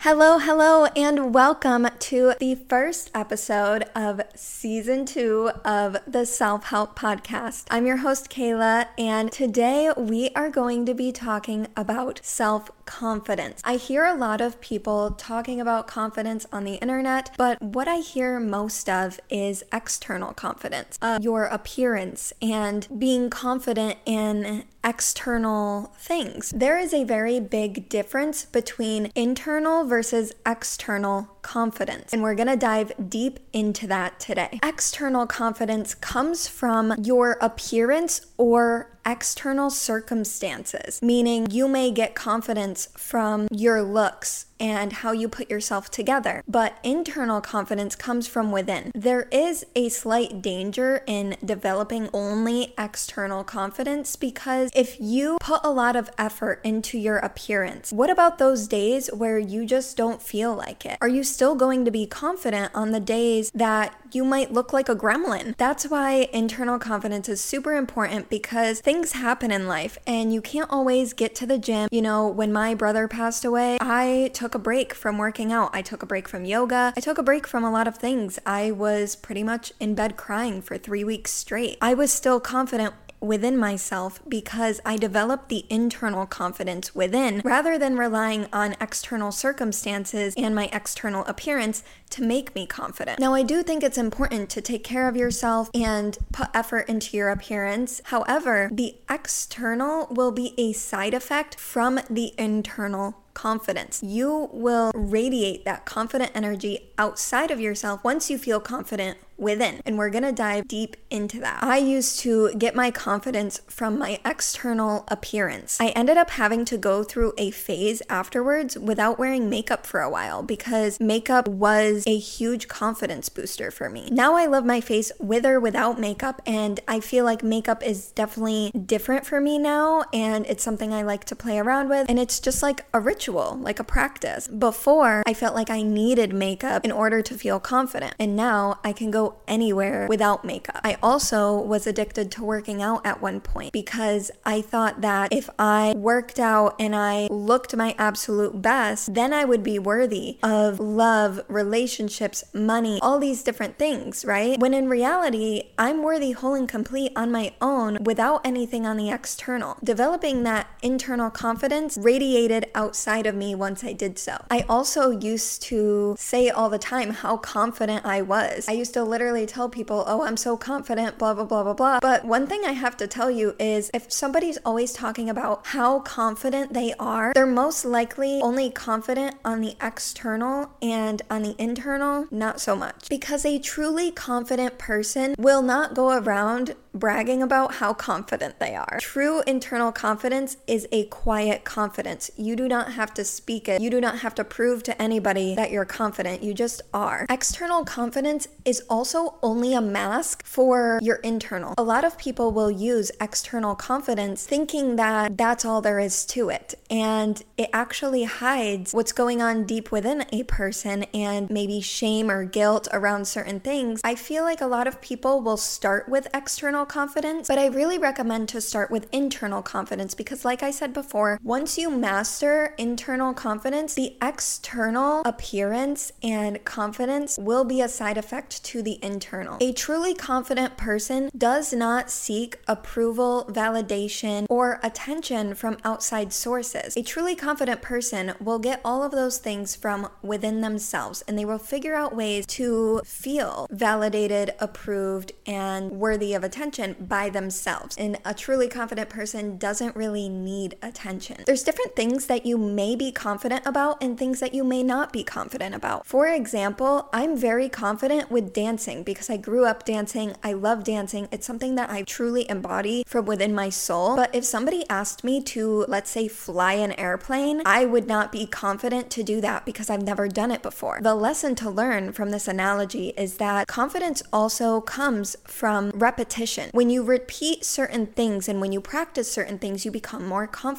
Hello, and welcome to the first episode of season 2 of the Self-Help Podcast. I'm your host, Kayla, and today we are going to be talking about self-confidence. I hear a lot of people talking about confidence on the internet, but what I hear most of is external confidence, your appearance and being confident in external things. There is a very big difference between internal versus external confidence, and we're gonna dive deep into that today. External confidence comes from your appearance or external circumstances, meaning you may get confidence from your looks and how you put yourself together, but internal confidence comes from within. There is a slight danger in developing only external confidence because if you put a lot of effort into your appearance, what about those days where you just don't feel like it? Are you still going to be confident on the days that you might look like a gremlin? That's why internal confidence is super important, because things happen in life and you can't always get to the gym. You know, when my brother passed away, I took a break from working out. I took a break from yoga. I took a break from a lot of things. I was pretty much in bed crying for 3 weeks straight. I was still confident within myself because I developed the internal confidence within rather than relying on external circumstances and my external appearance to make me confident. Now, I do think it's important to take care of yourself and put effort into your appearance. However, the external will be a side effect from the internal confidence. You will radiate that confident energy outside of yourself once you feel confident within. And we're going to dive deep into that. I used to get my confidence from my external appearance. I ended up having to go through a phase afterwards without wearing makeup for a while because makeup was a huge confidence booster for me. Now I love my face with or without makeup, and I feel like makeup is definitely different for me now, and it's something I like to play around with, and it's just like a ritual, like a practice. Before, I felt like I needed makeup in order to feel confident, and now I can go anywhere without makeup. I also was addicted to working out at one point because I thought that if I worked out and I looked my absolute best, then I would be worthy of love, relationships, money, all these different things, right? When in reality, I'm worthy whole and complete on my own without anything on the external. Developing that internal confidence radiated outside of me once I did so. I also used to say all the time how confident I was. I used to literally tell people, oh, I'm so confident, blah, blah, blah, blah, blah. But one thing I have to tell you is if somebody's always talking about how confident they are, they're most likely only confident on the external, and on the internal, not so much. Because a truly confident person will not go around bragging about how confident they are. True internal confidence is a quiet confidence. You do not have to speak it. You do not have to prove to anybody that you're confident. You just are. External confidence is also only a mask for your internal. A lot of people will use external confidence thinking that that's all there is to it, and it actually hides what's going on deep within a person and maybe shame or guilt around certain things. I feel like a lot of people will start with external confidence, but I really recommend to start with internal confidence because, like I said before, once you master internal confidence, the external appearance and confidence will be a side effect to the internal. A truly confident person does not seek approval, validation, or attention from outside sources. A truly confident person will get all of those things from within themselves, and they will figure out ways to feel validated, approved, and worthy of attention by themselves. And a truly confident person doesn't really need attention. There's different things that you may be confident about and things that you may not be confident about. For example, I'm very confident with dancing because I grew up dancing. I love dancing. It's something that I truly embody from within my soul. But if somebody asked me to, let's say, fly an airplane, I would not be confident to do that because I've never done it before. The lesson to learn from this analogy is that confidence also comes from repetition. When you repeat certain things and when you practice certain things, you become more confident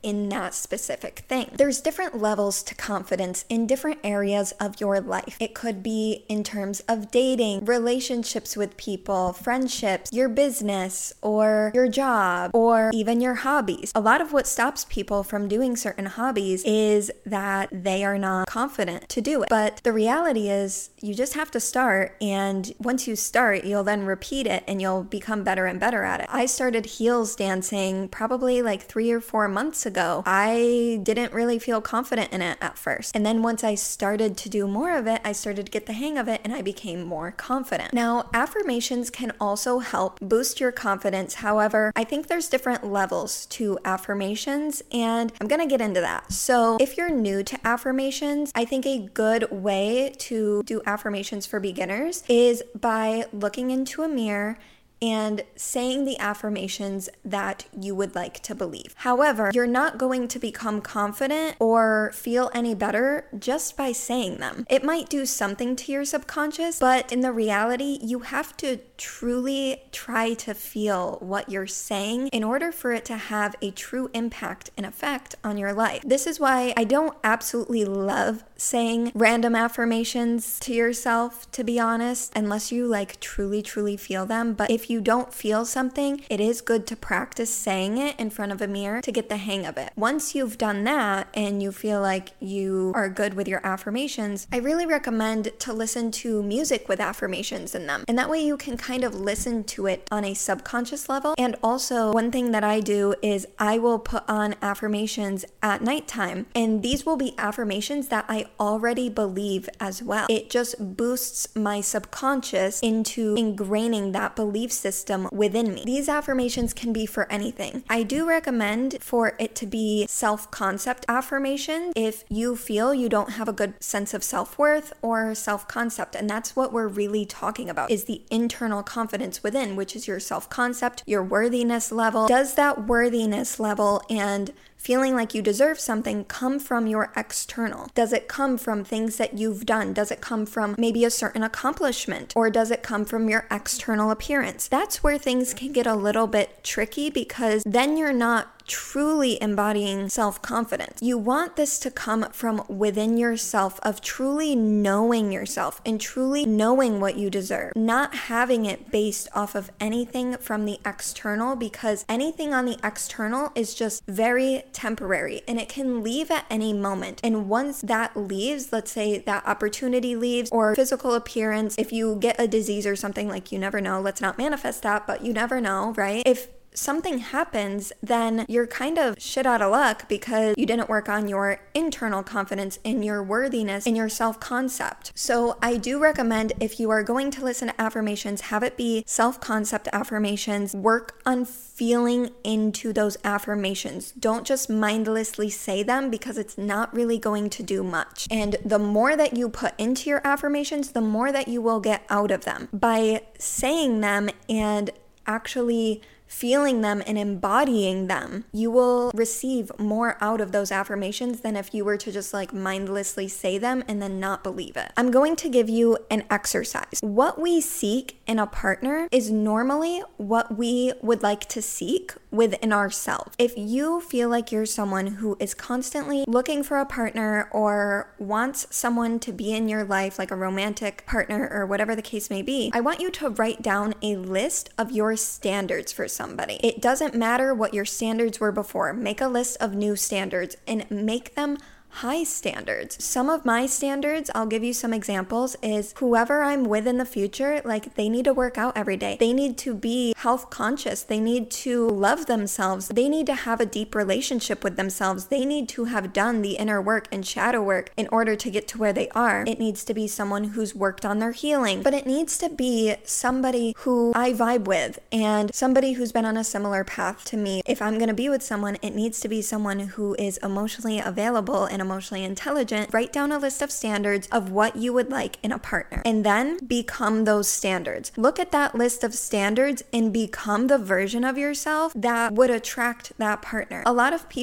in that specific thing. There's different levels to confidence in different areas of your life. It could be in terms of dating, relationships with people, friendships, your business, or your job, or even your hobbies. A lot of what stops people from doing certain hobbies is that they are not confident to do it. But the reality is you just have to start, and once you start, you'll then repeat it and you'll become better and better at it. I started heels dancing probably like 3 or 4 months ago. I didn't really feel confident in it at first. And then once I started to do more of it, I started to get the hang of it and I became more confident. Now, affirmations can also help boost your confidence. However, I think there's different levels to affirmations, and I'm gonna get into that. So if you're new to affirmations, I think a good way to do affirmations for beginners is by looking into a mirror and saying the affirmations that you would like to believe. However, you're not going to become confident or feel any better just by saying them. It might do something to your subconscious, but in the reality, you have to truly try to feel what you're saying in order for it to have a true impact and effect on your life. This is why I don't absolutely love saying random affirmations to yourself, to be honest, unless you like truly feel them. But if you don't feel something, it is good to practice saying it in front of a mirror to get the hang of it. Once you've done that and you feel like you are good with your affirmations, I really recommend to listen to music with affirmations in them. And that way you can kind of listen to it on a subconscious level. And also, one thing that I do is I will put on affirmations at nighttime. And these will be affirmations that I already believe as well. It just boosts my subconscious into ingraining that belief system within me. These affirmations can be for anything. I do recommend for it to be self-concept affirmations if you feel you don't have a good sense of self-worth or self-concept. And that's what we're really talking about, is the internal confidence within, which is your self-concept, your worthiness level. Does that worthiness level and feeling like you deserve something come from your external? Does it come from things that you've done? Does it come from maybe a certain accomplishment? Or does it come from your external appearance? That's where things can get a little bit tricky, because then you're not truly embodying self-confidence. You want this to come from within yourself, of truly knowing yourself and truly knowing what you deserve, not having it based off of anything from the external, because anything on the external is just very temporary and it can leave at any moment. And once that leaves, let's say that opportunity leaves, or physical appearance, if you get a disease or something, like, you never know, let's not manifest that, but you never know, right? If something happens, then you're kind of shit out of luck because you didn't work on your internal confidence and your worthiness and your self-concept. So I do recommend, if you are going to listen to affirmations, have it be self-concept affirmations. Work on feeling into those affirmations. Don't just mindlessly say them, because it's not really going to do much. And the more that you put into your affirmations, the more that you will get out of them. By saying them and actually feeling them and embodying them, you will receive more out of those affirmations than if you were to just like mindlessly say them and then not believe it. I'm going to give you an exercise. What we seek in a partner is normally what we would like to seek within ourselves. If you feel like you're someone who is constantly looking for a partner or wants someone to be in your life, like a romantic partner or whatever the case may be, I want you to write down a list of your standards for somebody. It doesn't matter what your standards were before. Make a list of new standards and make them high standards. Some of my standards, I'll give you some examples, is whoever I'm with in the future, like, they need to work out every day. They need to be health conscious. They need to love themselves. They need to have a deep relationship with themselves. They need to have done the inner work and shadow work in order to get to where they are. It needs to be someone who's worked on their healing, but it needs to be somebody who I vibe with and somebody who's been on a similar path to me. If I'm going to be with someone, it needs to be someone who is emotionally available and emotionally intelligent. Write down a list of standards of what you would like in a partner, and then become those standards. Look at that list of standards and become the version of yourself that would attract that partner. A lot of people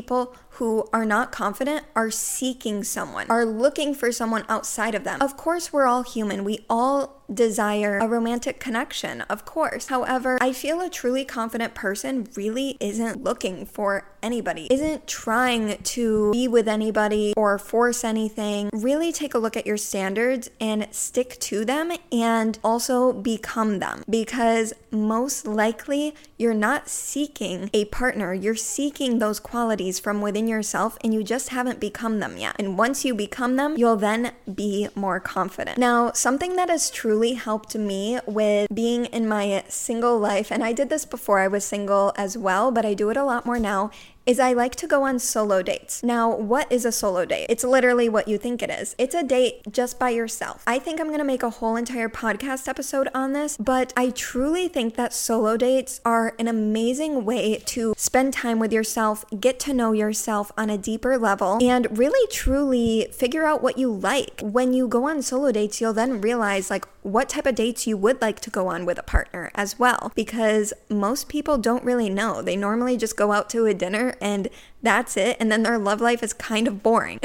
who are not confident are seeking someone, are looking for someone outside of them. Of course, we're all human. We all desire a romantic connection, of course. However, I feel a truly confident person really isn't looking for anybody, isn't trying to be with anybody or force anything. Really take a look at your standards and stick to them and also become them, because most likely you're not seeking a partner. You're seeking those qualities from within yourself and you just haven't become them yet. And once you become them, you'll then be more confident. Now, something that has truly helped me with being in my single life, and I did this before I was single as well, but I do it a lot more now, is I like to go on solo dates. Now, what is a solo date? It's literally what you think it is. It's a date just by yourself. I think I'm going to make a whole entire podcast episode on this, but I truly think that solo dates are an amazing way to spend time with yourself, get to know yourself on a deeper level, and really truly figure out what you like. When you go on solo dates, you'll then realize what type of dates you would like to go on with a partner as well, because most people don't really know. They normally just go out to a dinner and that's it, and then their love life is kind of boring.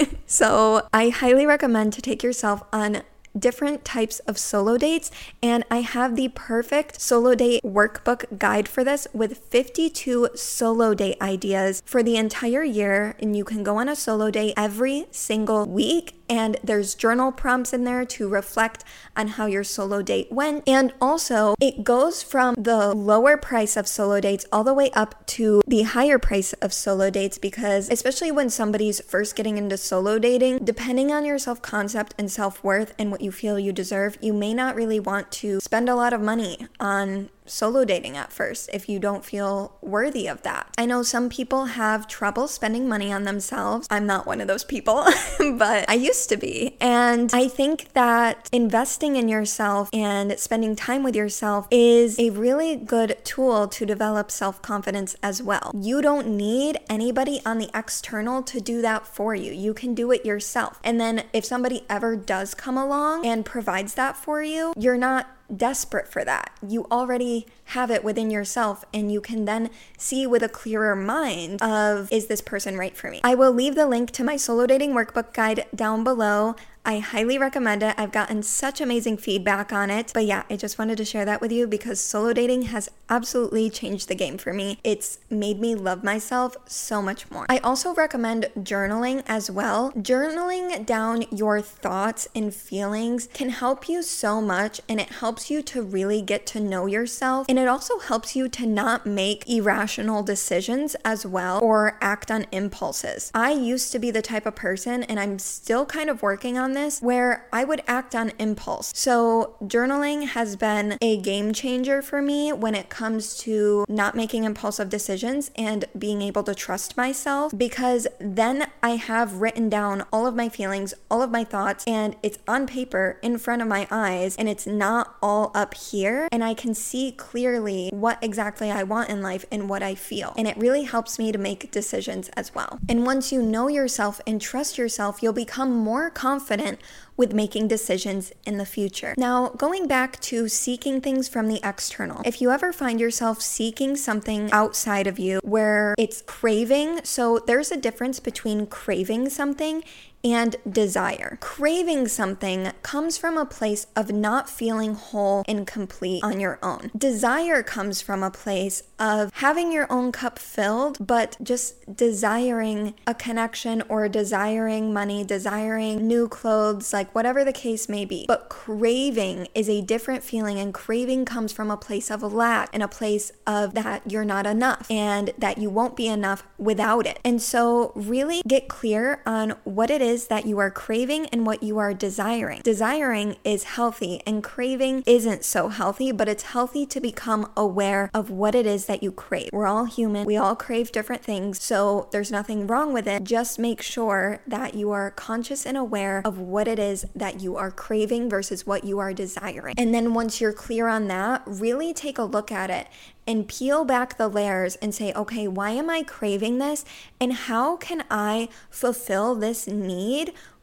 So I highly recommend to take yourself on different types of solo dates, and I have the perfect solo date workbook guide for this with 52 solo date ideas for the entire year, and you can go on a solo date every single week, and there's journal prompts in there to reflect on how your solo date went. And also it goes from the lower price of solo dates all the way up to the higher price of solo dates, because especially when somebody's first getting into solo dating, depending on your self-concept and self-worth and what you feel you deserve, you may not really want to spend a lot of money on solo dating at first if you don't feel worthy of that. I know some people have trouble spending money on themselves. I'm not one of those people, but I used to be. And I think that investing in yourself and spending time with yourself is a really good tool to develop self-confidence as well. You don't need anybody on the external to do that for you. You can do it yourself. And then if somebody ever does come along and provides that for you, you're not desperate for that. You already have it within yourself, and you can then see with a clearer mind of, is this person right for me? I will leave the link to my solo dating workbook guide down below. I highly recommend it. I've gotten such amazing feedback on it. But yeah, I just wanted to share that with you because solo dating has absolutely changed the game for me. It's made me love myself so much more. I also recommend journaling as well. Journaling down your thoughts and feelings can help you so much, and it helps you to really get to know yourself. And it also helps you to not make irrational decisions as well or act on impulses. I used to be the type of person, and I'm still kind of working on this, where I would act on impulse. So journaling has been a game changer for me when it comes to not making impulsive decisions and being able to trust myself, because then I have written down all of my feelings, all of my thoughts, and it's on paper in front of my eyes, and it's not all up here, and I can see clearly what exactly I want in life and what I feel. And it really helps me to make decisions as well. And once you know yourself and trust yourself, you'll become more confident with making decisions in the future. Now, going back to seeking things from the external, if you ever find yourself seeking something outside of you where it's craving, so there's a difference between craving something and desire. Craving something comes from a place of not feeling whole and complete on your own. Desire comes from a place of having your own cup filled, but just desiring a connection or desiring money, desiring new clothes, like whatever the case may be. But craving is a different feeling, and craving comes from a place of lack and a place of that you're not enough and that you won't be enough without it. And so really get clear on what it is that you are craving and what you are desiring. Desiring is healthy and craving isn't so healthy, but it's healthy to become aware of what it is that you crave. We're all human. We all crave different things, so there's nothing wrong with it. Just make sure that you are conscious and aware of what it is that you are craving versus what you are desiring. And then once you're clear on that, really take a look at it and peel back the layers and say, okay, why am I craving this? And how can I fulfill this need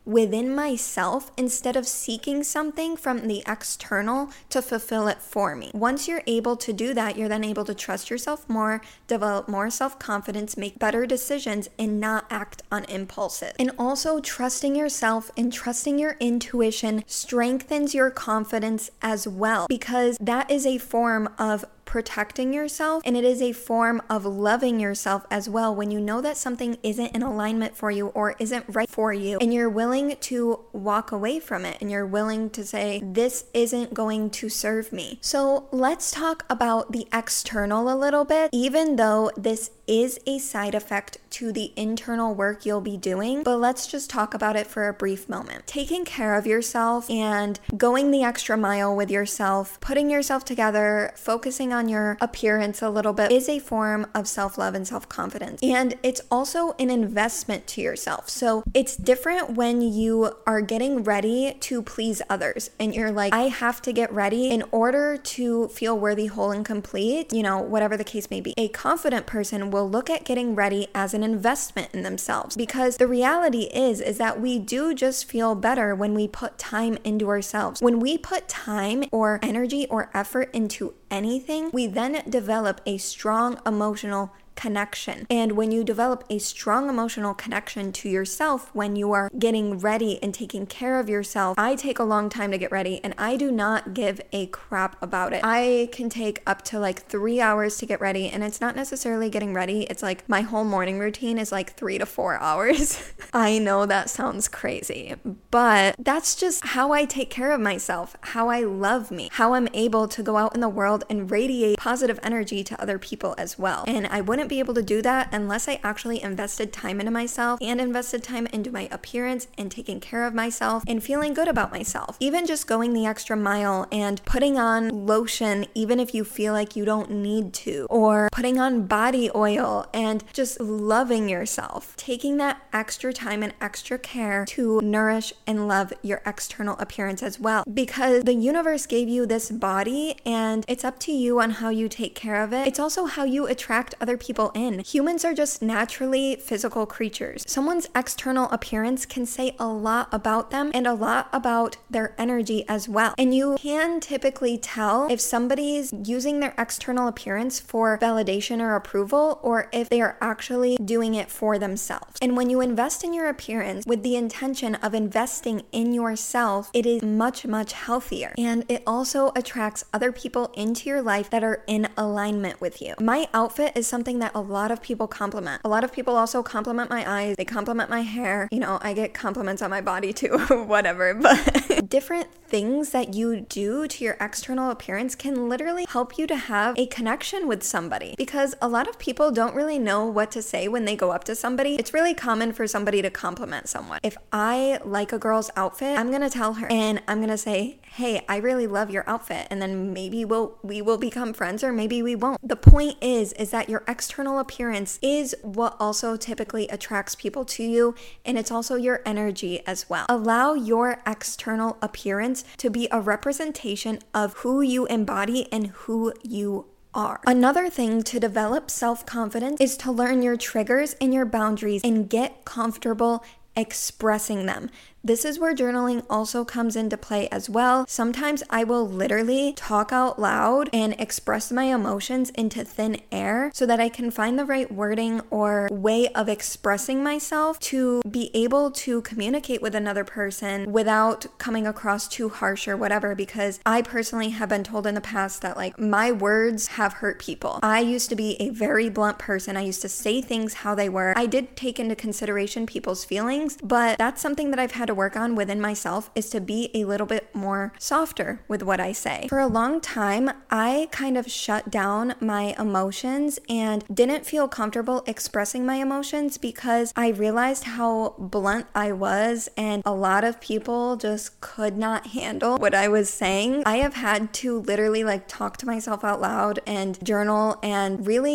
within myself instead of seeking something from the external to fulfill it for me. Once you're able to do that, you're then able to trust yourself more, develop more self-confidence, make better decisions, and not act on impulses. And also trusting yourself and trusting your intuition strengthens your confidence as well, because that is a form of protecting yourself, and it is a form of loving yourself as well when you know that something isn't in alignment for you or isn't right for you, and you're willing to walk away from it, and you're willing to say, this isn't going to serve me. So let's talk about the external a little bit, even though this is a side effect to the internal work you'll be doing, but let's just talk about it for a brief moment. Taking care of yourself and going the extra mile with yourself, putting yourself together, focusing on your appearance a little bit is a form of self-love and self-confidence. And it's also an investment to yourself. So it's different when you are getting ready to please others and you're like, I have to get ready in order to feel worthy, whole, and complete, whatever the case may be. A confident person will look at getting ready as an investment in themselves, because the reality is that we do just feel better when we put time into ourselves. When we put time or energy or effort into anything, we then develop a strong emotional connection. And when you develop a strong emotional connection to yourself when you are getting ready and taking care of yourself, I take a long time to get ready and I do not give a crap about it. I can take up to 3 hours to get ready, and it's not necessarily getting ready. It's my whole morning routine is 3 to 4 hours. I know that sounds crazy, but that's just how I take care of myself, how I love me, how I'm able to go out in the world and radiate positive energy to other people as well. And I wouldn't be able to do that unless I actually invested time into myself and invested time into my appearance and taking care of myself and feeling good about myself. Even just going the extra mile and putting on lotion even if you feel like you don't need to, or putting on body oil and just loving yourself. Taking that extra time and extra care to nourish and love your external appearance as well, because the universe gave you this body and it's up to you on how you take care of it. It's also how you attract other people in. Humans are just naturally physical creatures. Someone's external appearance can say a lot about them and a lot about their energy as well. And you can typically tell if somebody's using their external appearance for validation or approval, or if they are actually doing it for themselves. And when you invest in your appearance with the intention of investing in yourself, it is much, much healthier. And it also attracts other people into your life that are in alignment with you. My outfit is something that a lot of people compliment. A lot of people also compliment my eyes. They compliment my hair. I get compliments on my body too, whatever. But different things that you do to your external appearance can literally help you to have a connection with somebody, because a lot of people don't really know what to say when they go up to somebody. It's really common for somebody to compliment someone. If I like a girl's outfit, I'm going to tell her and I'm going to say, hey, I really love your outfit. And then maybe we will become friends, or maybe we won't. The point is that your external appearance is what also typically attracts people to you, and it's also your energy as well. Allow your external appearance to be a representation of who you embody and who you are. Another thing to develop self-confidence is to learn your triggers and your boundaries and get comfortable expressing them. This is where journaling also comes into play as well. Sometimes I will literally talk out loud and express my emotions into thin air so that I can find the right wording or way of expressing myself to be able to communicate with another person without coming across too harsh or whatever, because I personally have been told in the past that my words have hurt people. I used to be a very blunt person. I used to say things how they were. I did take into consideration people's feelings, but that's something that I've had to work on within myself, is to be a little bit more softer with what I say. For a long time, I kind of shut down my emotions and didn't feel comfortable expressing my emotions because I realized how blunt I was, and a lot of people just could not handle what I was saying. I have had to literally talk to myself out loud and journal and really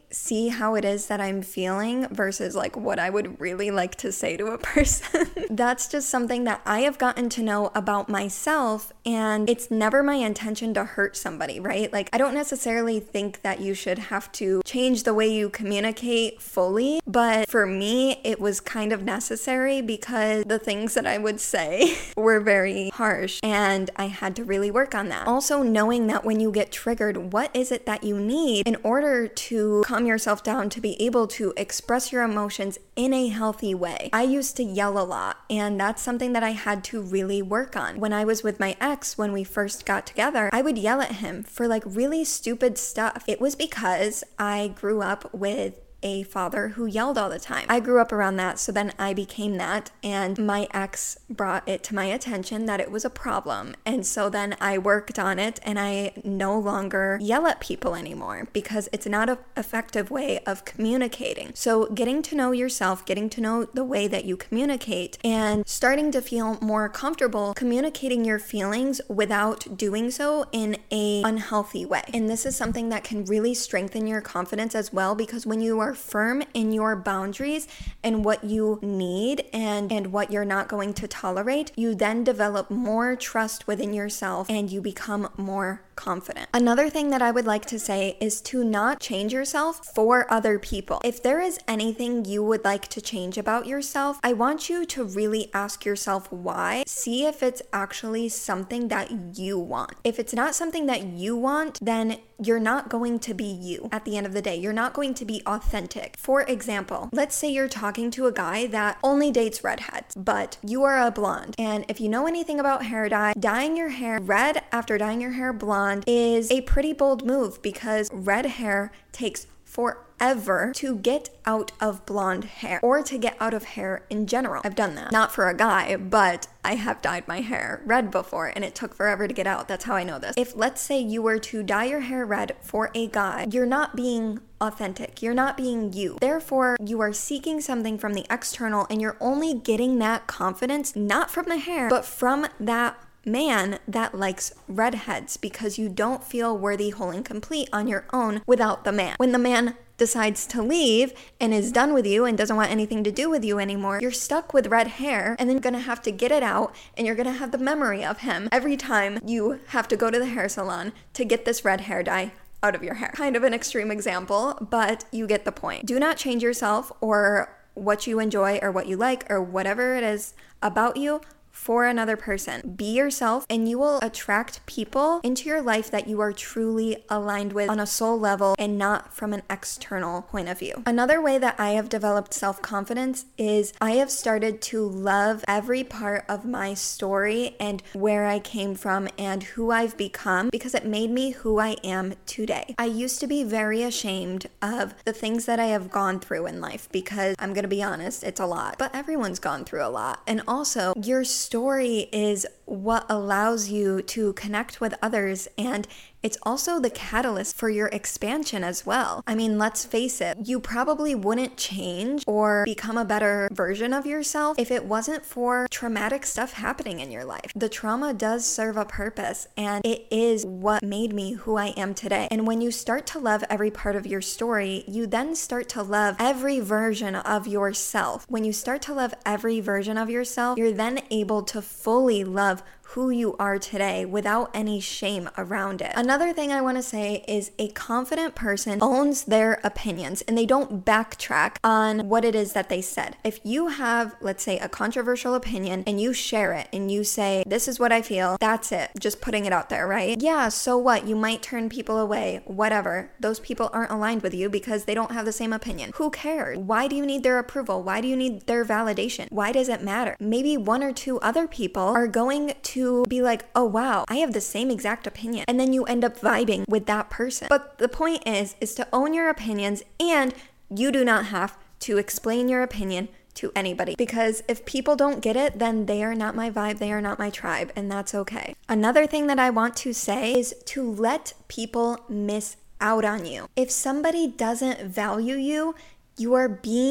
see how it is that I'm feeling versus like what I would really like to say to a person. That's just something that I have gotten to know about myself, and it's never my intention to hurt somebody, right? Like, I don't necessarily think that you should have to change the way you communicate fully, but for me, it was kind of necessary because the things that I would say were very harsh, and I had to really work on that. Also, knowing that when you get triggered, what is it that you need in order to calm yourself down to be able to express your emotions in a healthy way. I used to yell a lot, and that's something that I had to really work on. When I was with my ex, when we first got together, I would yell at him for like really stupid stuff. It was because I grew up with a father who yelled all the time. I grew up around that, so then I became that, and my ex brought it to my attention that it was a problem, and so then I worked on it, and I no longer yell at people anymore because it's not an effective way of communicating. So getting to know yourself, getting to know the way that you communicate, and starting to feel more comfortable communicating your feelings without doing so in an unhealthy way. And this is something that can really strengthen your confidence as well, because when you are firm in your boundaries and what you need and what you're not going to tolerate, you then develop more trust within yourself and you become more confident. Another thing that I would like to say is to not change yourself for other people. If there is anything you would like to change about yourself, I want you to really ask yourself why. See if it's actually something that you want. If it's not something that you want, then you're not going to be you at the end of the day. You're not going to be authentic. For example, let's say you're talking to a guy that only dates redheads, but you are a blonde. And if you know anything about hair dye, dyeing your hair red after dyeing your hair blonde is a pretty bold move because red hair takes forever to get out of blonde hair or to get out of hair in general. I've done that. Not for a guy, but I have dyed my hair red before and it took forever to get out. That's how I know this. If let's say you were to dye your hair red for a guy, you're not being authentic. You're not being you. Therefore, you are seeking something from the external and you're only getting that confidence not from the hair, but from that man that likes redheads because you don't feel worthy, whole, and complete on your own without the man. When the man decides to leave and is done with you and doesn't want anything to do with you anymore, you're stuck with red hair and then you're gonna have to get it out and you're gonna have the memory of him every time you have to go to the hair salon to get this red hair dye out of your hair. Kind of an extreme example, but you get the point. Do not change yourself or what you enjoy or what you like or whatever it is about you for another person. Be yourself and you will attract people into your life that you are truly aligned with on a soul level and not from an external point of view. Another way that I have developed self-confidence is I have started to love every part of my story and where I came from and who I've become because it made me who I am today. I used to be very ashamed of the things that I have gone through in life because I'm gonna be honest, it's a lot, but everyone's gone through a lot. And also, your story is what allows you to connect with others, and it's also the catalyst for your expansion as well. I mean, let's face it, you probably wouldn't change or become a better version of yourself if it wasn't for traumatic stuff happening in your life. The trauma does serve a purpose, and it is what made me who I am today. And when you start to love every part of your story, you then start to love every version of yourself. When you start to love every version of yourself, you're then able to fully love who you are today without any shame around it. Another thing I want to say is a confident person owns their opinions and they don't backtrack on what it is that they said. If you have, let's say, a controversial opinion and you share it and you say, this is what I feel, that's it, just putting it out there, right? Yeah, so what? You might turn people away, whatever. Those people aren't aligned with you because they don't have the same opinion. Who cares? Why do you need their approval? Why do you need their validation? Why does it matter? Maybe one or two other people are going to be like, oh wow, I have the same exact opinion. And then you end up vibing with that person. But the point is to own your opinions, and you do not have to explain your opinion to anybody. Because if people don't get it, then they are not my vibe, they are not my tribe, and that's okay. Another thing that I want to say is to let people miss out on you. If somebody doesn't value you, you are being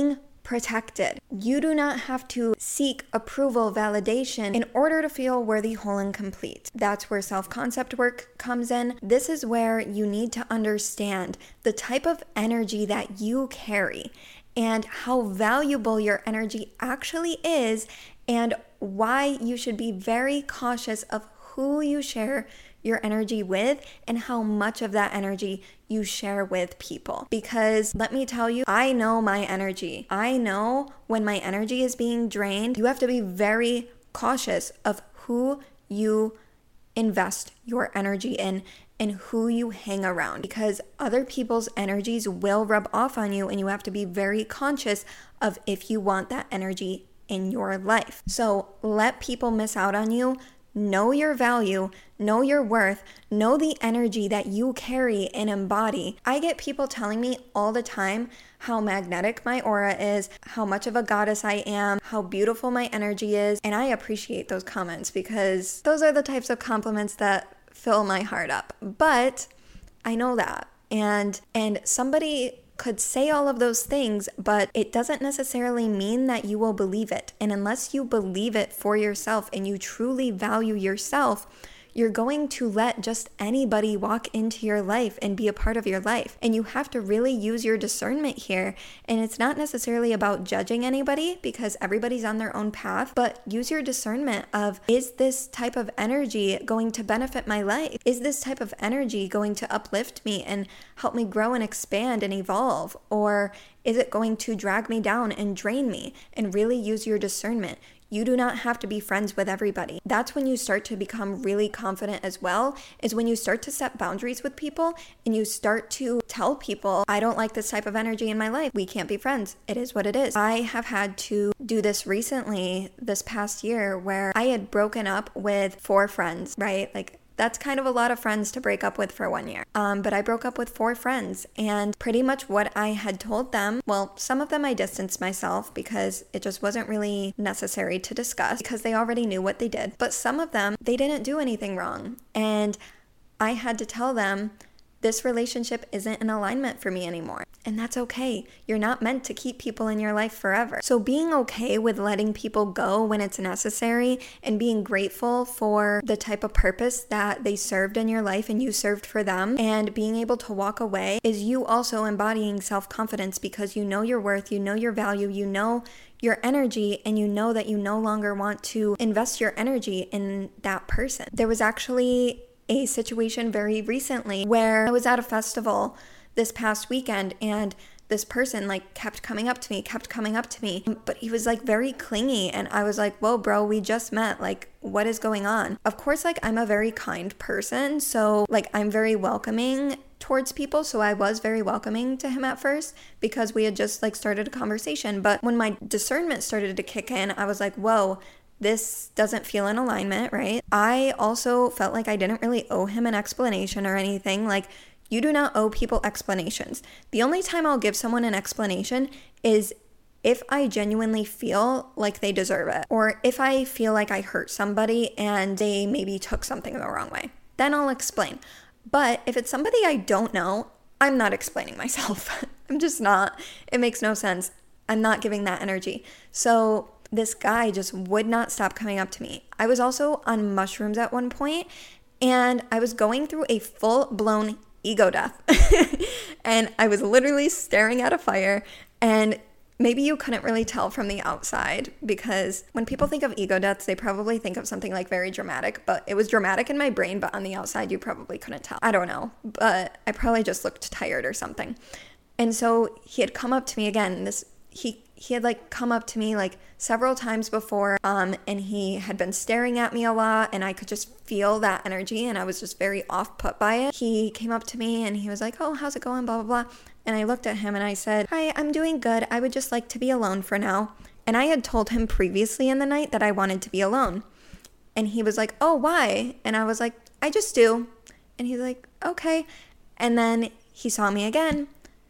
protected. You do not have to seek approval, validation in order to feel worthy, whole, and complete. That's where self-concept work comes in. This is where you need to understand the type of energy that you carry and how valuable your energy actually is, and why you should be very cautious of who you share your energy with and how much of that energy you share with people. Because let me tell you, I know my energy. I know when my energy is being drained. You have to be very cautious of who you invest your energy in and who you hang around, because other people's energies will rub off on you, and you have to be very conscious of if you want that energy in your life. So let people miss out on you. Know your value, know your worth, know the energy that you carry and embody. I get people telling me all the time how magnetic my aura is, how much of a goddess I am, how beautiful my energy is, and I appreciate those comments because those are the types of compliments that fill my heart up. But I know that, and somebody could say all of those things, but it doesn't necessarily mean that you will believe it. And unless you believe it for yourself and you truly value yourself, you're going to let just anybody walk into your life and be a part of your life. And you have to really use your discernment here. And it's not necessarily about judging anybody because everybody's on their own path, but use your discernment of, is this type of energy going to benefit my life? Is this type of energy going to uplift me and help me grow and expand and evolve? Or is it going to drag me down and drain me? And really use your discernment. You do not have to be friends with everybody. That's when you start to become really confident as well, is when you start to set boundaries with people and you start to tell people, I don't like this type of energy in my life. We can't be friends. It is what it is. I have had to do this recently, this past year, where I had broken up with 4 friends, right? That's kind of a lot of friends to break up with for 1 year. But I broke up with 4 friends, and pretty much what I had told them, well, some of them I distanced myself because it just wasn't really necessary to discuss because they already knew what they did. But some of them, they didn't do anything wrong. And I had to tell them, this relationship isn't in alignment for me anymore. And that's okay. You're not meant to keep people in your life forever. So being okay with letting people go when it's necessary and being grateful for the type of purpose that they served in your life and you served for them, and being able to walk away, is you also embodying self-confidence because you know your worth, you know your value, you know your energy, and you know that you no longer want to invest your energy in that person. There was actually a situation very recently where I was at a festival this past weekend, and this person kept coming up to me, but he was very clingy, and I was like, whoa bro, we just met, what is going on? Of course, I'm a very kind person, so I'm very welcoming towards people, so I was very welcoming to him at first because we had just started a conversation. But when my discernment started to kick in, I was like, whoa, this doesn't feel in alignment, right? I also felt like I didn't really owe him an explanation or anything. You do not owe people explanations. The only time I'll give someone an explanation is if I genuinely feel like they deserve it, or if I feel like I hurt somebody and they maybe took something the wrong way. Then I'll explain. But if it's somebody I don't know, I'm not explaining myself. I'm just not. It makes no sense. I'm not giving that energy. So this guy just would not stop coming up to me. I was also on mushrooms at one point, and I was going through a full-blown ego death. And I was literally staring at a fire, and maybe you couldn't really tell from the outside, because when people think of ego deaths, they probably think of something very dramatic, but it was dramatic in my brain, but on the outside, you probably couldn't tell. I don't know, but I probably just looked tired or something. And so he had come up to me again. He had come up to me several times before, and he had been staring at me a lot, and I could just feel that energy, and I was just very off put by it. He came up to me and he was like, oh, how's it going, blah, blah, blah. And I looked at him and I said, hi, I'm doing good. I would just like to be alone for now. And I had told him previously in the night that I wanted to be alone. And he was like, oh, why? And I was like, I just do. And he's like, okay. And then he saw me again,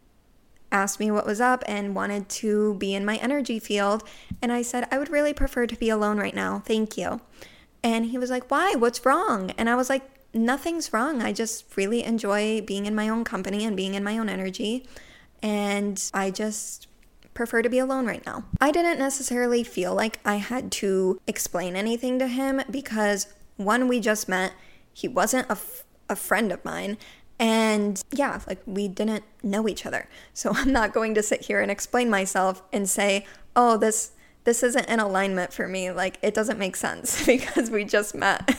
asked me what was up, and wanted to be in my energy field. And I said, I would really prefer to be alone right now. Thank you. And he was like, why? What's wrong? And I was like, nothing's wrong. I just really enjoy being in my own company and being in my own energy. And I just prefer to be alone right now. I didn't necessarily feel like I had to explain anything to him because, one, we just met. He wasn't a friend of mine. And yeah, like we didn't know each other. So I'm not going to sit here and explain myself and say, oh, this isn't in alignment for me. Like it doesn't make sense because we just met.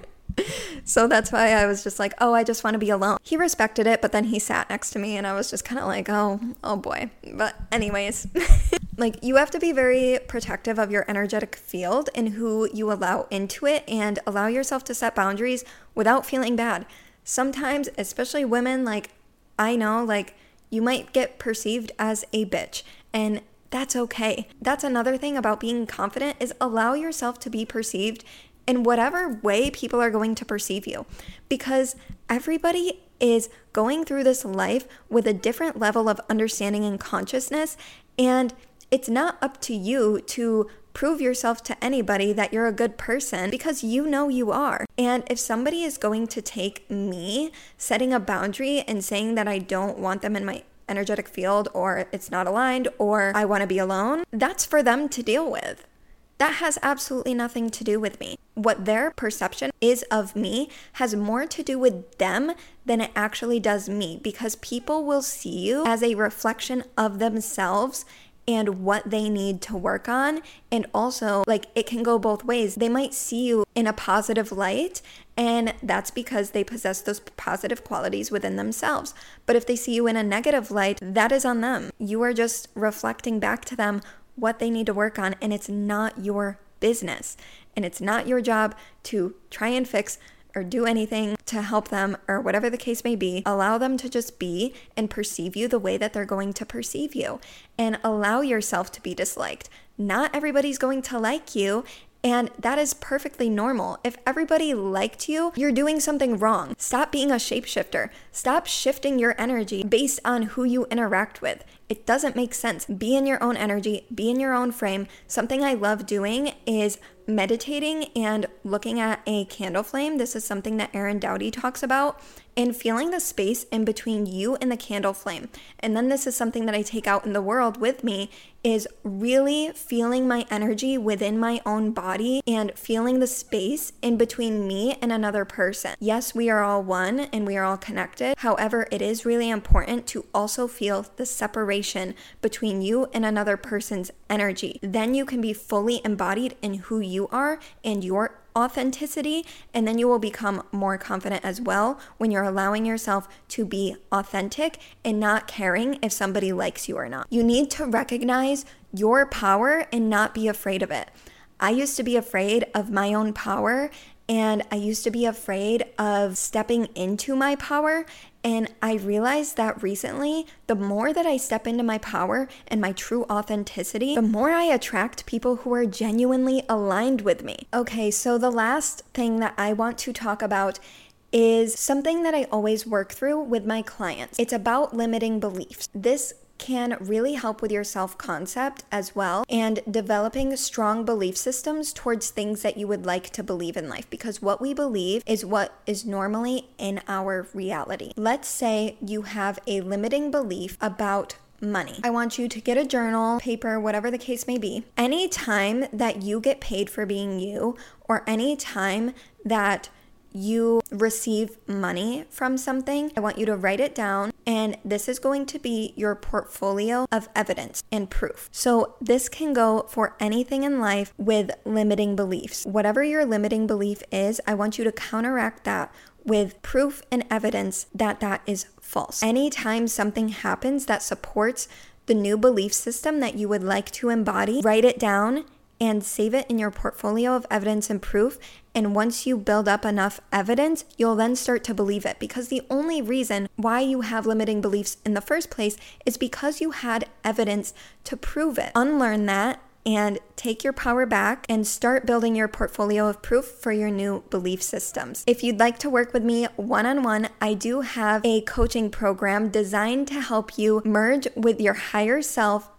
So that's why I was just like, oh, I just want to be alone. He respected it, but then he sat next to me and I was just kind of like, oh boy. But anyways, like you have to be very protective of your energetic field and who you allow into it, and allow yourself to set boundaries without feeling bad. Sometimes, especially women, like I know, like you might get perceived as a bitch, and that's okay. That's another thing about being confident, is allow yourself to be perceived in whatever way people are going to perceive you, because everybody is going through this life with a different level of understanding and consciousness, and it's not up to you to prove yourself to anybody that you're a good person, because you know you are. And if somebody is going to take me setting a boundary and saying that I don't want them in my energetic field, or it's not aligned, or I want to be alone, that's for them to deal with. That has absolutely nothing to do with me. What their perception is of me has more to do with them than it actually does me, because people will see you as a reflection of themselves and what they need to work on. And also, like, it can go both ways. They might see you in a positive light, and that's because they possess those positive qualities within themselves. But if they see you in a negative light, that is on them. You are just reflecting back to them what they need to work on, and it's not your business. And it's not your job to try and fix or do anything to help them, or whatever the case may be. Allow them to just be and perceive you the way that they're going to perceive you, and allow yourself to be disliked. Not everybody's going to like you, and that is perfectly normal. If everybody liked you, you're doing something wrong. Stop being a shapeshifter. Stop shifting your energy based on who you interact with. It doesn't make sense. Be in your own energy, be in your own frame. Something I love doing is meditating and looking at a candle flame. This is something that Erin Dowdy talks about, and feeling the space in between you and the candle flame. And then this is something that I take out in the world with me, is really feeling my energy within my own body and feeling the space in between me and another person. Yes, we are all one and we are all connected. However, it is really important to also feel the separation between you and another person's energy. Then you can be fully embodied in who you are and your authenticity, and then you will become more confident as well when you're allowing yourself to be authentic and not caring if somebody likes you or not. You need to recognize your power and not be afraid of it. I used to be afraid of my own power, and I used to be afraid of stepping into my power. And I realized that recently, the more that I step into my power and my true authenticity, the more I attract people who are genuinely aligned with me. Okay, so the last thing that I want to talk about is something that I always work through with my clients. It's about limiting beliefs. This can really help with your self-concept as well, and developing strong belief systems towards things that you would like to believe in life, because what we believe is what is normally in our reality. Let's say you have a limiting belief about money. I want you to get a journal, paper, whatever the case may be. Anytime that you get paid for being you, or any time that you receive money from something, I want you to write it down, and this is going to be your portfolio of evidence and proof. So this can go for anything in life with limiting beliefs. Whatever your limiting belief is, I want you to counteract that with proof and evidence that that is false. Anytime something happens that supports the new belief system that you would like to embody, write it down and save it in your portfolio of evidence and proof. And once you build up enough evidence, you'll then start to believe it, because the only reason why you have limiting beliefs in the first place is because you had evidence to prove it. Unlearn that and take your power back and start building your portfolio of proof for your new belief systems. If you'd like to work with me one-on-one, I do have a coaching program designed to help you merge with your higher self and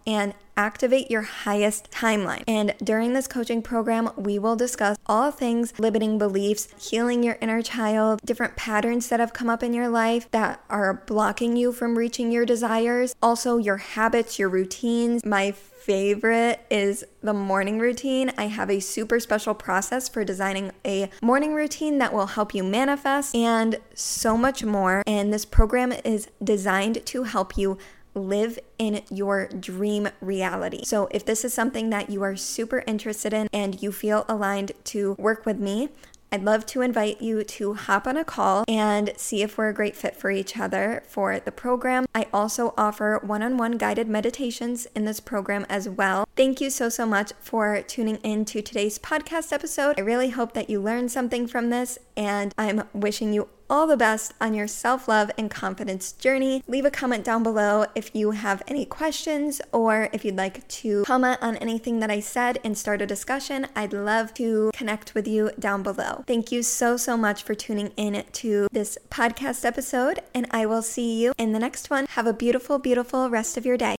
activate your highest timeline. And during this coaching program, we will discuss all things limiting beliefs, healing your inner child, different patterns that have come up in your life that are blocking you from reaching your desires, also your habits, your routines. My favorite is the morning routine. I have a super special process for designing a morning routine that will help you manifest and so much more. And this program is designed to help you live in your dream reality. So if this is something that you are super interested in and you feel aligned to work with me, I'd love to invite you to hop on a call and see if we're a great fit for each other for the program. I also offer one-on-one guided meditations in this program as well. Thank you so much for tuning in to today's podcast episode. I really hope that you learned something from this, and I'm wishing you all the best on your self-love and confidence journey. Leave a comment down below if you have any questions or if you'd like to comment on anything that I said and start a discussion. I'd love to connect with you down below. Thank you so much for tuning in to this podcast episode, and I will see you in the next one. Have a beautiful rest of your day.